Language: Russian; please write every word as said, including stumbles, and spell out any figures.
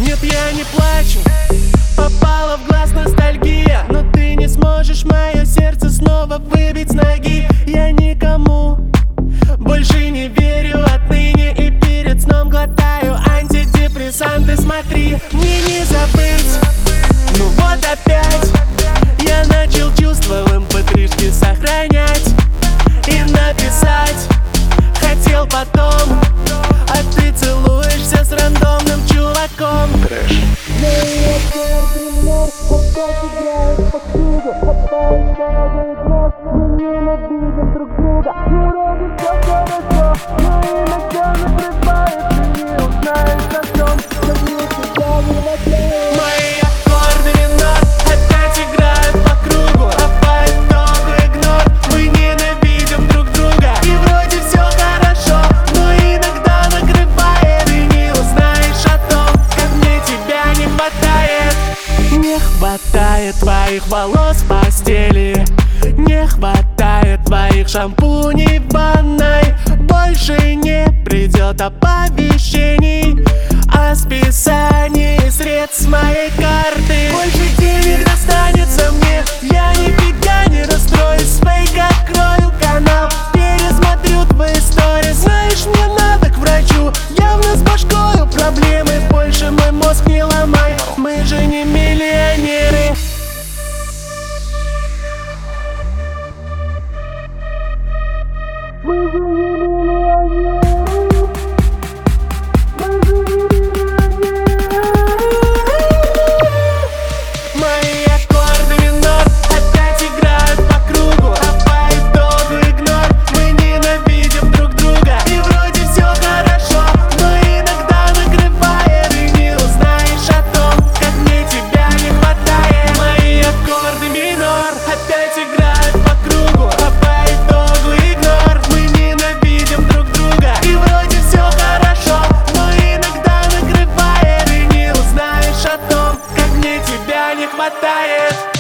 Нет, я не плачу, попала в глаз ностальгия, но ты не сможешь мое сердце снова выбить с ноги. Я никому больше не верю отныне, и перед сном глотаю антидепрессанты. Смотри, мне не забыть, ну вот опять я начал чувства в эм пэ три-шке сохранять и написать хотел потом, а ты целуешься с рандомным чуваком. Трэш. Мои аккорды минор опять играют по кругу, а по итогу игнор. Мы ненавидим друг друга, и вроде все хорошо, но иногда накрывает, и не узнаешь о том, как мне тебя не хватает. Не хватает твоих волос в постели, не хватает твоих шампуней в ванной. Больше не придет оповещений о списании средств с моей карты. Больше денег достанется мне, я нифига не расстроюсь. Фейк открою канал, пересмотрю твои истории. Знаешь, мне надо к врачу, явно с башкою проблемы. Больше мой мозг не ломай, мы же не миллионеры. Мы же не миллионеры. Мы же не миллионеры. Мои аккорды минор опять играют по кругу, а по итогу игнор. Мы ненавидим друг друга, и вроде все хорошо, но иногда накрывает, и не узнаешь о том, как мне тебя не хватает. Мои аккорды минор опять играют по кругу, а по итогу игнор. Мы ненавидим друг друга, и вроде все хорошо, но иногда накрывает, и не узнаешь о том, как мне тебя не хватает.